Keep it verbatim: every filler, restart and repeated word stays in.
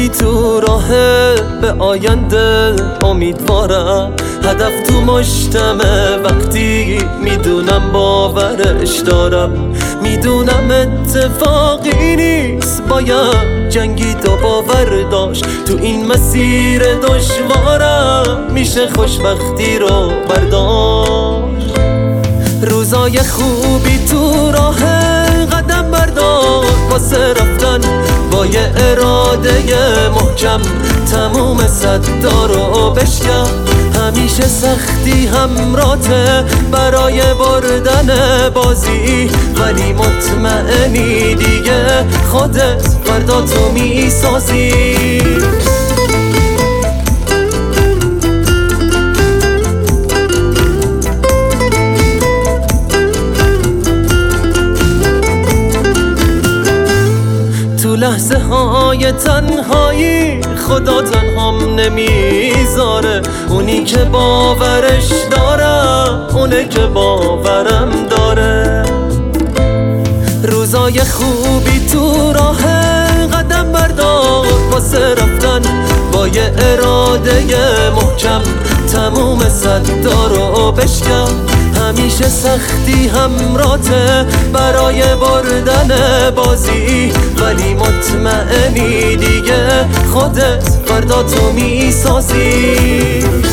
خوبی تو راه به آینده امیدوارم. هدف تو مشتمه وقتی میدونم باورش دارم. میدونم اتفاقی نیست، باید جنگید و باور داشت. تو این مسیر دشوارم میشه خوشبختی رو برداشت. روزای خوبی تو راه قدم بردار واسه رفتن با یه اراده محکم. تموم صدا رو بشکن، همیشه سختی همراته برای بردن بازی. ولی مطمئنی دیگه خودت فردا تو میسازی. تو لحظه های تنهایی خدا تنهام نمیذاره. اونی که باورش دارم اونه که باورم داره. روزای خوبی تو راه قدم بردار واسه رفتن با یه اراده محکم. تموم صدا رو بشکن، همیشه سختی همراته برای بردن بازی. ولی مطمئنی دیگه خودت فردا تو میسازی.